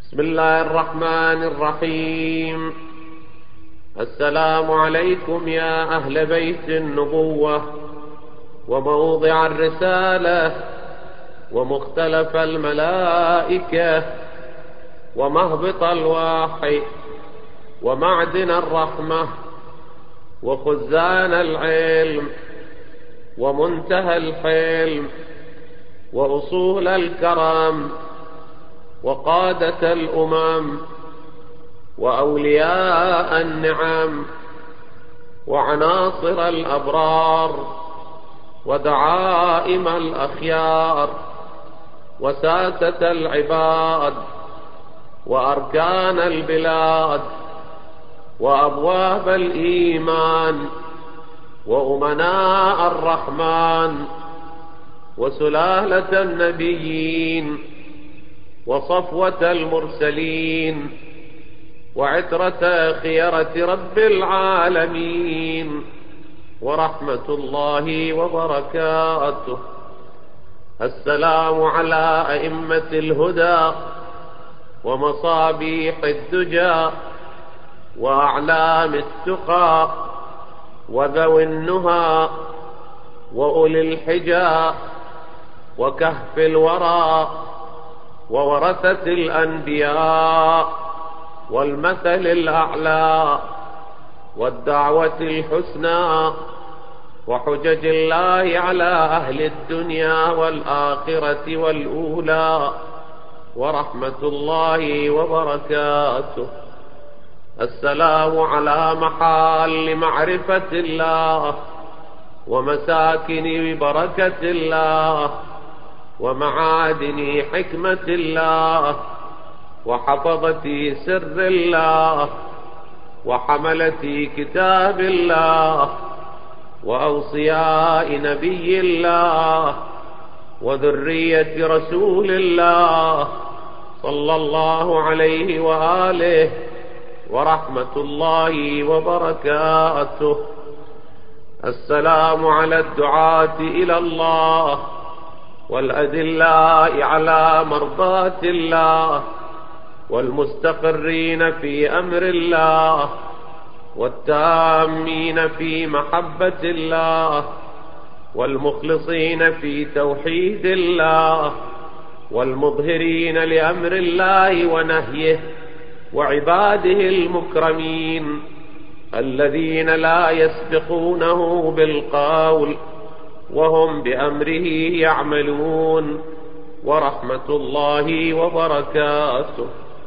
بسم الله الرحمن الرحيم. السلام عليكم يا أهل بيت النبوة وموضع الرسالة ومختلف الملائكة ومهبط الوحي ومعدن الرحمة وخزان العلم ومنتهى الحلم وأصول الكرم وقادة الأمم وأولياء النعم وعناصر الأبرار ودعائم الأخيار وساسة العباد وأركان البلاد وأبواب الإيمان وأمناء الرحمن وسلالة النبيين وصفوة المرسلين وعترة خيرة رب العالمين ورحمة الله وبركاته. السلام على أئمة الهدى ومصابيح الدجى وأعلام التقى وذوي النهى وأولي الحجى وكهف الورى وورثة الأنبياء والمثل الأعلى والدعوة الحسنى وحجج الله على أهل الدنيا والآخرة والأولى ورحمة الله وبركاته. السلام على محال معرفة الله ومساكن بركة الله ومعادن حكمة الله وحفظة سر الله وحملة كتاب الله وأوصياء نبي الله وذرية رسول الله صلى الله عليه وآله ورحمة الله وبركاته. السلام على الدعاة إلى الله والأدلاء على مرضاة الله والمستقرين في أمر الله والتامين في محبة الله والمخلصين في توحيد الله والمظهرين لأمر الله ونهيه وعباده المكرمين الذين لا يسبقونه بالقول وهم بأمره يعملون ورحمة الله وبركاته.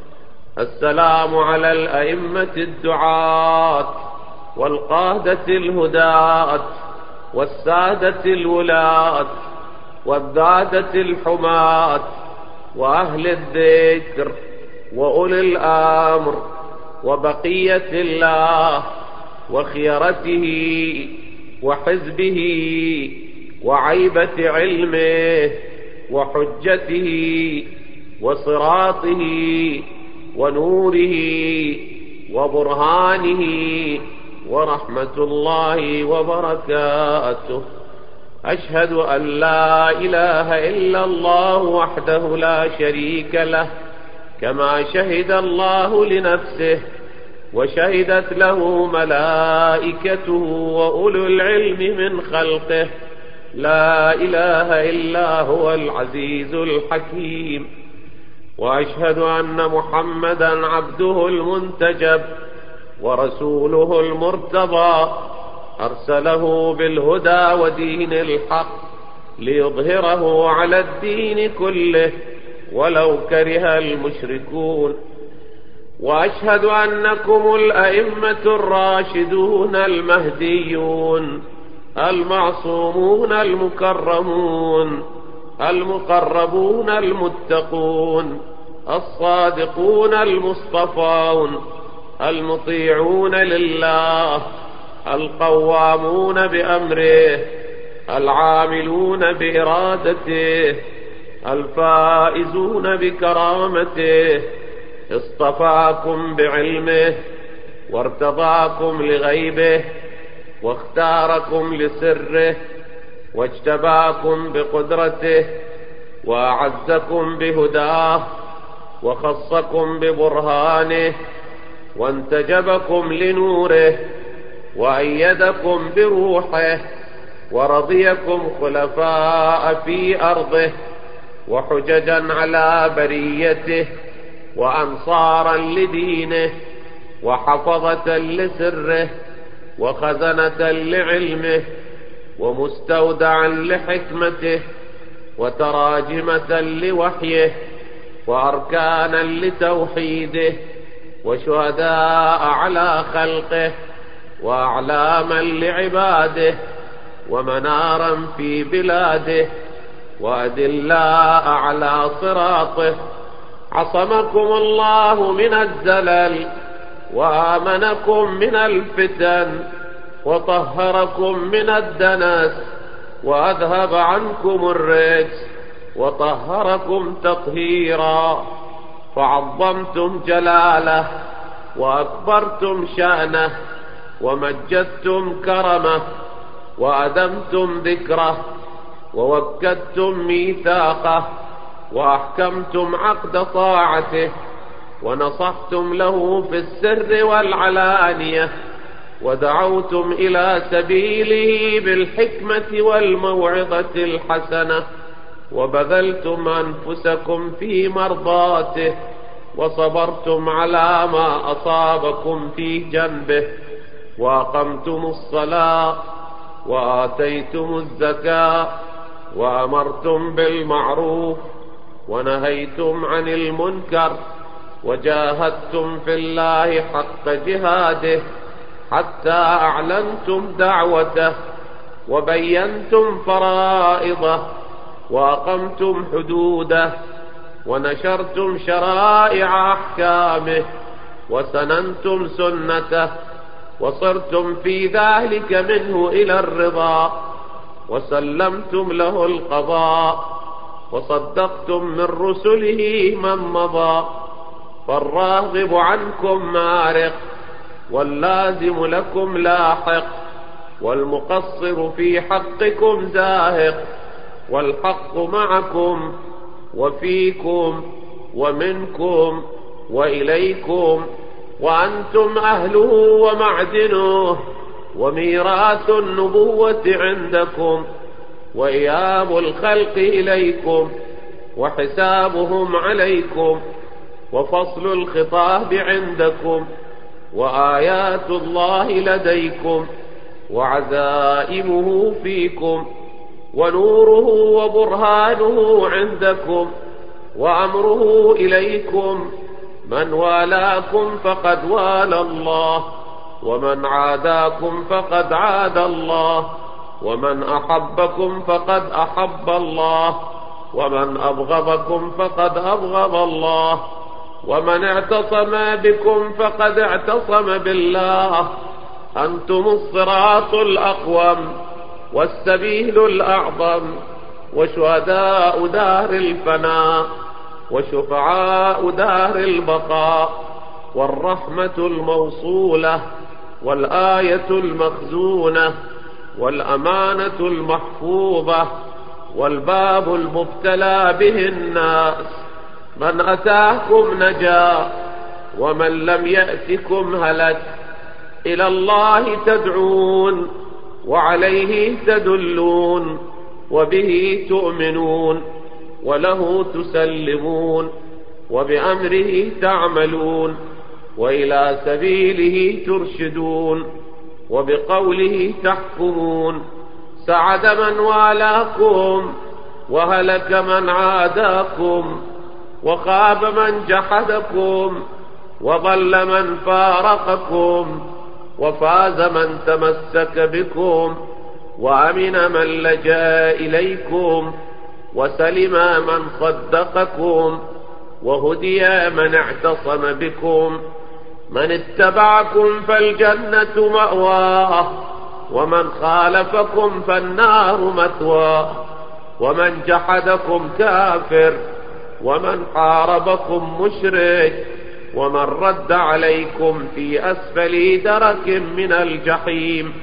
السلام على الأئمة الدعاة والقادة الهداة والسادة الولاة والذادة الحماة وأهل الذكر وأولي الأمر وبقية الله وخيرته وحزبه وعيبة علمه وحجته وصراطه ونوره وبرهانه ورحمة الله وبركاته. أشهد أن لا إله إلا الله وحده لا شريك له كما شهد الله لنفسه وشهدت له ملائكته وأولو العلم من خلقه. لا إله إلا هو العزيز الحكيم. وأشهد أن محمدا عبده المنتجب ورسوله المرتضى أرسله بالهدى ودين الحق ليظهره على الدين كله ولو كره المشركون. وأشهد أنكم الأئمة الراشدون المهديون المعصومون المكرمون المقربون المتقون الصادقون المصطفون المطيعون لله القوامون بأمره العاملون بإرادته الفائزون بكرامته. اصطفاكم بعلمه وارتضاكم لغيبه واختاركم لسره واجتباكم بقدرته وأعزكم بهداه وخصكم ببرهانه وانتجبكم لنوره وأيدكم بروحه ورضيكم خلفاء في أرضه وحججا على بريته وأنصارا لدينه وحفظة لسره وخزنة لعلمه ومستودعا لحكمته وتراجمة لوحيه وأركانا لتوحيده وشهداء على خلقه وأعلاما لعباده ومنارا في بلاده وأدلاء على صراطه. عصمكم الله من الزلل وآمنكم من الفتن وطهركم من الدنس وأذهب عنكم الرجس وطهركم تطهيرا، فعظمتم جلاله وأكبرتم شأنه ومجدتم كرمه وأدمتم ذكره ووكدتم ميثاقه وأحكمتم عقد طاعته ونصحتم له في السر والعلانية ودعوتم إلى سبيله بالحكمة والموعظة الحسنة وبذلتم أنفسكم في مرضاته وصبرتم على ما أصابكم في جنبه وأقمتم الصلاة وآتيتم الزكاة وأمرتم بالمعروف ونهيتم عن المنكر وجاهدتم في الله حق جهاده حتى أعلنتم دعوته وبينتم فرائضه وأقمتم حدوده ونشرتم شرائع أحكامه وسننتم سنته وصرتم في ذلك منه إلى الرضا وسلمتم له القضاء وصدقتم من رسله من مضى، فالراغب عنكم مارق واللازم لكم لاحق والمقصر في حقكم زاهق، والحق معكم وفيكم ومنكم وإليكم وأنتم أهله ومعدنه وميراث النبوة عندكم وإياب الخلق إليكم وحسابهم عليكم وفصل الخطاب عندكم وآيات الله لديكم وعزائمه فيكم ونوره وبرهانه عندكم وأمره إليكم. من والاكم فقد والى الله ومن عاداكم فقد عاد الله ومن أحبكم فقد أحب الله ومن أبغضكم فقد أبغض الله ومن اعتصم بكم فقد اعتصم بالله. أنتم الصراط الأقوم والسبيل الأعظم وشهداء دار الفناء وشفعاء دار البقاء والرحمة الموصولة والآية المخزونة والأمانة المحفوظة والباب المبتلى به الناس. من أتاكم نجا ومن لم يأتكم هلك. إلى الله تدعون وعليه تدلون وبه تؤمنون وله تسلمون وبأمره تعملون وإلى سبيله ترشدون وبقوله تحكمون. سعد من والاكم وهلك من عاداكم وخاب من جحدكم وضل من فارقكم وفاز من تمسك بكم وأمن من لجأ إليكم وسلم من صدقكم وهدي من اعتصم بكم. من اتبعكم فالجنة مأواه ومن خالفكم فالنار مثواه ومن جحدكم كافر ومن حاربكم مشرك ومن رد عليكم في أسفل درك من الجحيم.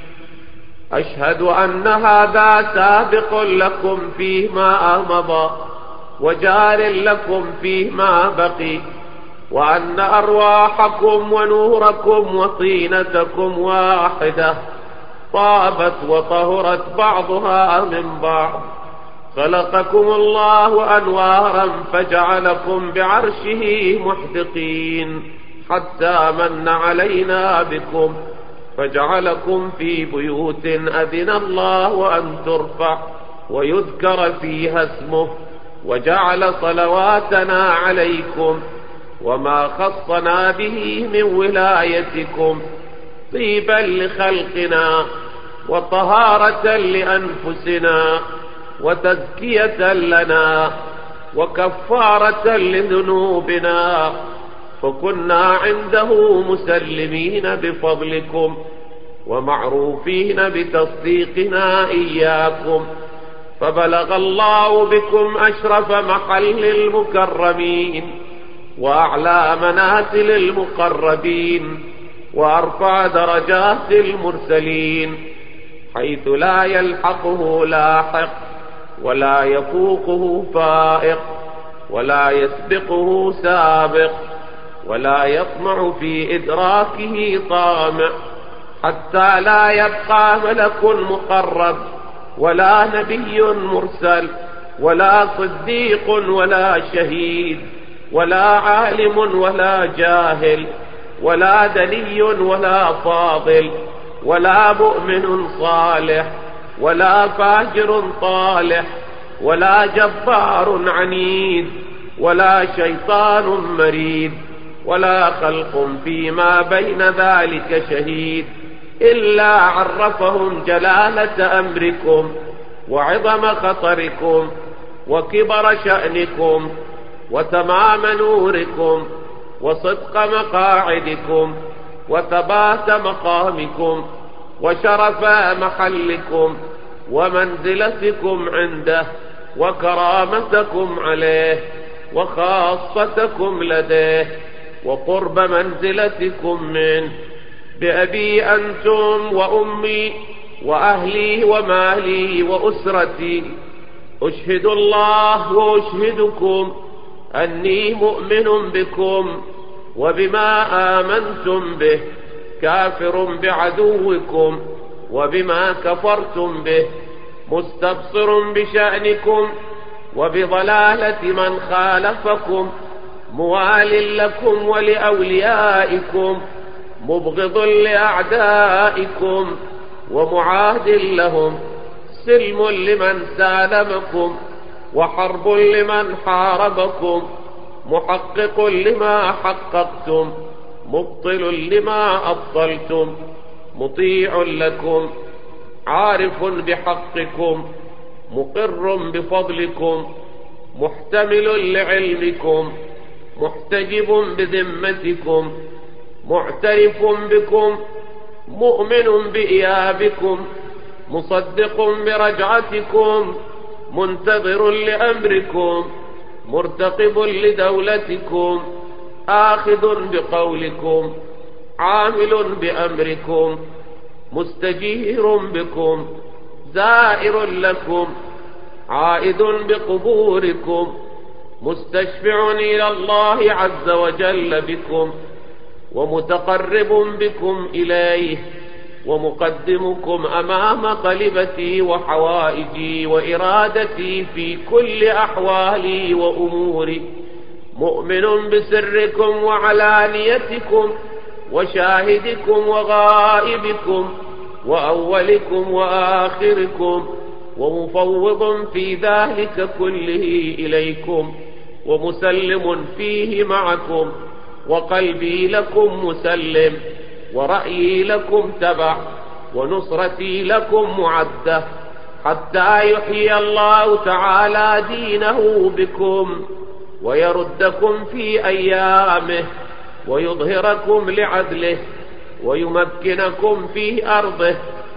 أشهد أن هذا سابق لكم فيما مضى وجار لكم فيما بقي، وأن أرواحكم ونوركم وطينتكم واحدة، طابت وطهرت بعضها من بعض. خلقكم الله أنوارا فجعلكم بعرشه محدقين، حتى من علينا بكم فجعلكم في بيوت أذن الله أن ترفع ويذكر فيها اسمه، وجعل صلواتنا عليكم وما خصنا به من ولايتكم طيبا لخلقنا وطهارة لأنفسنا وتزكية لنا وكفارة لذنوبنا، فكنا عنده مسلمين بفضلكم ومعروفين بتصديقنا إياكم، فبلغ الله بكم أشرف محل المكرمين وأعلى منازل المقربين وأرفع درجات المرسلين، حيث لا يلحقه لاحق ولا يفوقه فائق ولا يسبقه سابق ولا يطمع في إدراكه طامع، حتى لا يبقى ملك مقرب ولا نبي مرسل ولا صديق ولا شهيد ولا عالم ولا جاهل ولا دني ولا فاضل ولا مؤمن صالح ولا فاجر طالح ولا جبار عنيد ولا شيطان مريد ولا خلق فيما بين ذلك شهيد، إلا عرفهم جلالة أمركم وعظم خطركم وكبر شأنكم وتمام نوركم وصدق مقاعدكم وثبات مقامكم وشرف محلكم ومنزلتكم عنده وكرامتكم عليه وخاصتكم لديه وقرب منزلتكم منه، بأبي أنتم وأمي وأهلي ومالي وأسرتي، أشهد الله وأشهدكم أني مؤمن بكم وبما آمنتم به، كافر بعدوكم وبما كفرتم به، مستبصر بشأنكم وبضلالة من خالفكم، موال لكم ولأوليائكم، مبغض لأعدائكم ومعاد لهم، سلم لمن سالمكم وحرب لمن حاربكم، محقق لما حققتم، مبطل لما أبطلتم، مطيع لكم، عارف بحقكم، مقر بفضلكم، محتمل لعلمكم، محتجب بذمتكم، معترف بكم، مؤمن بإيابكم، مصدق برجعتكم، منتظر لأمركم، مرتقب لدولتكم، آخذ بقولكم، عامل بأمركم، مستجير بكم، زائر لكم، عائد بقبوركم، مستشفع إلى الله عز وجل بكم، ومتقرب بكم إليه، ومقدمكم أمام طلبتي وحوائجي وإرادتي في كل أحوالي وأموري، مؤمن بسركم وعلانيتكم وشاهدكم وغائبكم وأولكم وآخركم، ومفوض في ذلك كله إليكم، ومسلم فيه معكم، وقلبي لكم مسلم، ورأيي لكم تبع، ونصرتي لكم معدة، حتى يحيي الله تعالى دينه بكم ويردكم في أيامه ويظهركم لعدله ويمكنكم في أرضه،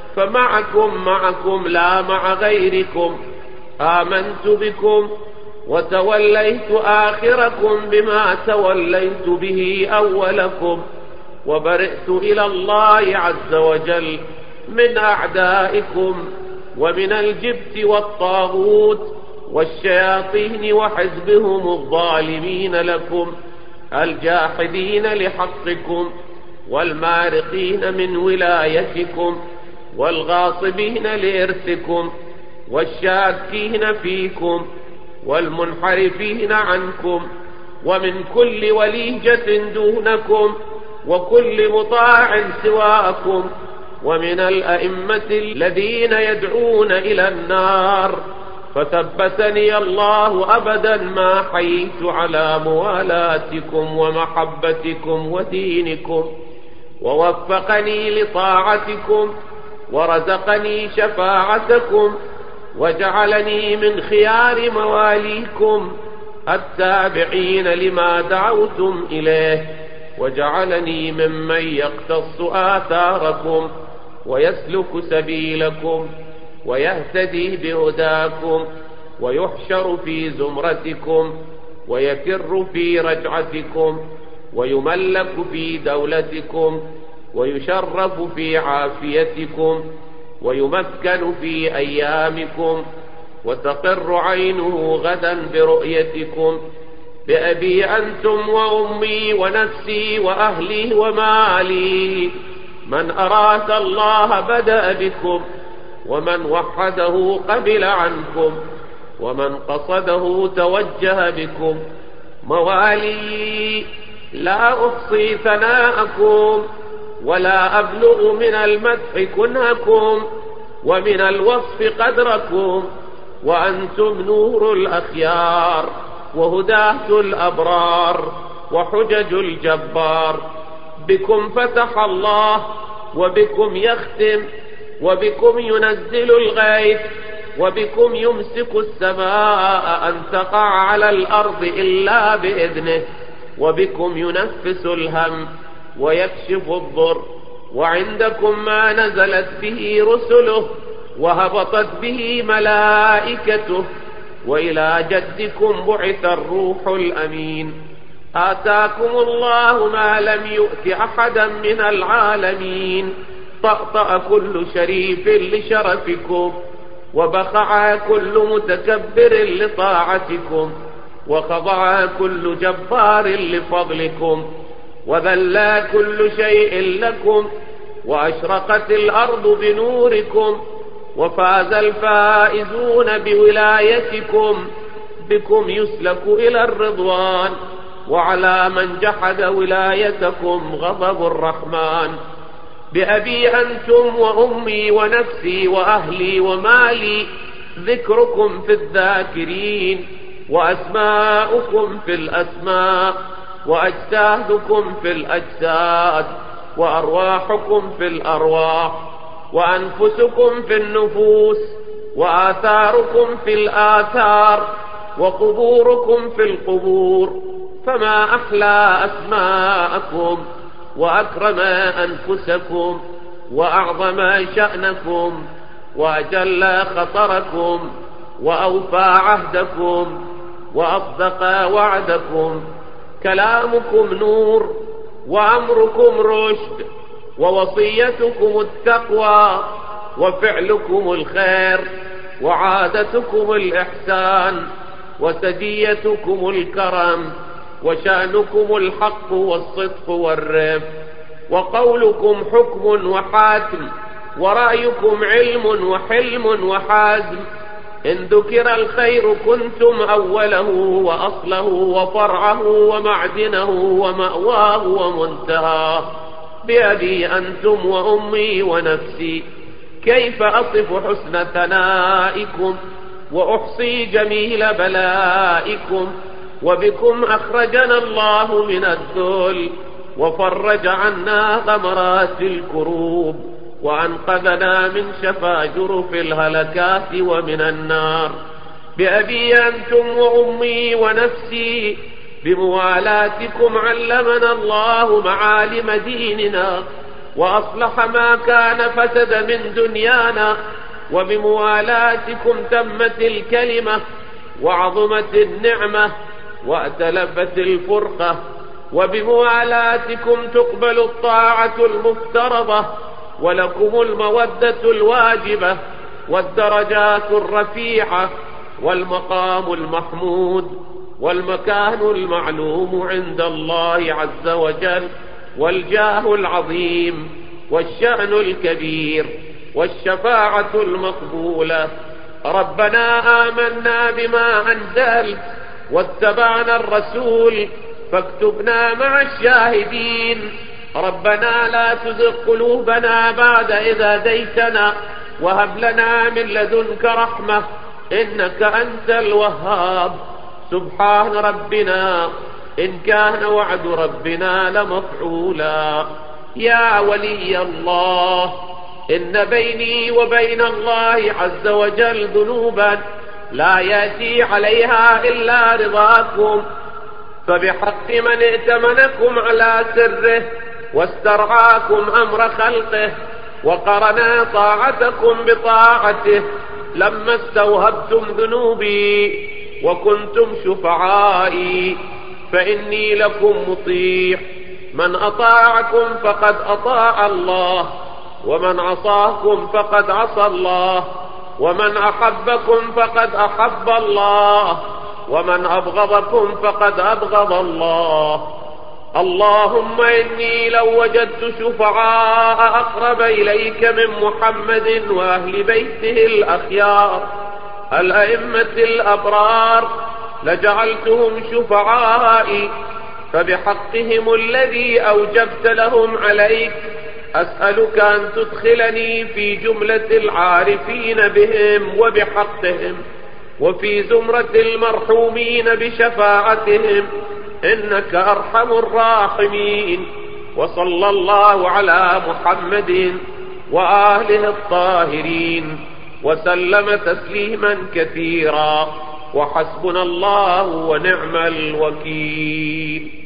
فمعكم لا مع غيركم، آمنت بكم وتوليت آخركم بما توليت به أولكم، وبرئت إلى الله عز وجل من أعدائكم ومن الجبت والطاغوت والشياطين وحزبهم الظالمين لكم الجاحدين لحقكم والمارقين من ولايتكم والغاصبين لإرثكم والشاكين فيكم والمنحرفين عنكم ومن كل وليجة دونكم وكل مطاع سواكم ومن الأئمة الذين يدعون إلى النار. فثبتني الله أبدا ما حييت على موالاتكم ومحبتكم ودينكم، ووفقني لطاعتكم ورزقني شفاعتكم وجعلني من خيار مواليكم التابعين لما دعوتم إليه، وجعلني ممن يقتص آثاركم ويسلك سبيلكم ويهتدي بهداكم ويحشر في زمرتكم ويفر في رجعتكم ويملك في دولتكم ويشرف في عافيتكم ويمكن في أيامكم وتقر عينه غدا برؤيتكم. بأبي أنتم وأمي ونفسي وأهلي ومالي، من أراد الله بدأ بكم، ومن وحده قبل عنكم، ومن قصده توجه بكم. موالي لا أحصي ثناءكم ولا أبلغ من المدح كنهكم ومن الوصف قدركم، وأنتم نور الأخيار وهداة الأبرار وحجج الجبار. بكم فتح الله وبكم يختم وبكم ينزل الغيث وبكم يمسك السماء أن تقع على الأرض إلا بإذنه، وبكم ينفس الهم ويكشف الضر، وعندكم ما نزلت به رسله وهبطت به ملائكته، وإلى جدكم بعث الروح الأمين. آتاكم الله ما لم يؤت أحدا من العالمين، طأطأ كل شريف لشرفكم، وبخع كل متكبر لطاعتكم، وخضع كل جبار لفضلكم، وذلى كل شيء لكم، وأشرقت الأرض بنوركم، وفاز الفائزون بولايتكم. بكم يسلك إلى الرضوان، وعلى من جحد ولايتكم غضب الرحمن. بأبي أنتم وأمي ونفسي وأهلي ومالي، ذكركم في الذاكرين، وأسماؤكم في الأسماء، وأجسادكم في الأجساد، وأرواحكم في الأرواح، وأنفسكم في النفوس، وآثاركم في الآثار، وقبوركم في القبور. فما أحلى أسماءكم وأكرم أنفسكم وأعظم شأنكم وأجل خطركم وأوفى عهدكم وأصدق وعدكم. كلامكم نور وأمركم رشد ووصيتكم التقوى وفعلكم الخير وعادتكم الإحسان وسجيتكم الكرم وشأنكم الحق والصدق والرفق، وقولكم حكم وحاتم، ورأيكم علم وحلم وحازم. إن ذكر الخير كنتم أوله وأصله وفرعه ومعدنه ومأواه ومنتهاه. بأبي أنتم وأمي ونفسي، كيف أصف حسن ثنائكم وأحصي جميل بلائكم. وبكم أخرجنا الله من الذل وفرج عنا غمرات الكروب، وأنقذنا من شفا جرف الهلكات ومن النار. بأبي أنتم وأمي ونفسي، بموالاتكم علمنا الله معالم ديننا وأصلح ما كان فسد من دنيانا، وبموالاتكم تمت الكلمة وعظمت النعمة وأتلفت الفرقة، وبموالاتكم تقبل الطاعة المفترضة، ولكم المودة الواجبة والدرجات الرفيعة والمقام المحمود والمكان المعلوم عند الله عز وجل، والجاه العظيم والشأن الكبير والشفاعة المقبولة. ربنا آمنا بما أنزلت واتبعنا الرسول فاكتبنا مع الشاهدين. ربنا لا تزغ قلوبنا بعد إذ هديتنا وهب لنا من لدنك رحمة إنك أنت الوهاب. سبحان ربنا إن كان وعد ربنا لمفعولا. يا ولي الله، إن بيني وبين الله عز وجل ذنوبا لا يأتي عليها إلا رضاكم، فبحق من ائتمنكم على سره واسترعاكم أمر خلقه وقرنا طاعتكم بطاعته لما استوهبتم ذنوبي وكنتم شفعائي، فإني لكم مطيع. من أطاعكم فقد أطاع الله، ومن عصاكم فقد عصى الله، ومن أحبكم فقد أحب الله، ومن أبغضكم فقد أبغض الله. اللهم إني لو وجدت شفعاء أقرب إليك من محمد وأهل بيته الأخيار الأئمة الأبرار لجعلتهم شفعائي، فبحقهم الذي أوجبت لهم عليك أسألك أن تدخلني في جملة العارفين بهم وبحقهم وفي زمرة المرحومين بشفاعتهم إنك أرحم الراحمين. وصلى الله على محمد وآله الطاهرين وسلم تسليما كثيرا، وحسبنا الله ونعم الوكيل.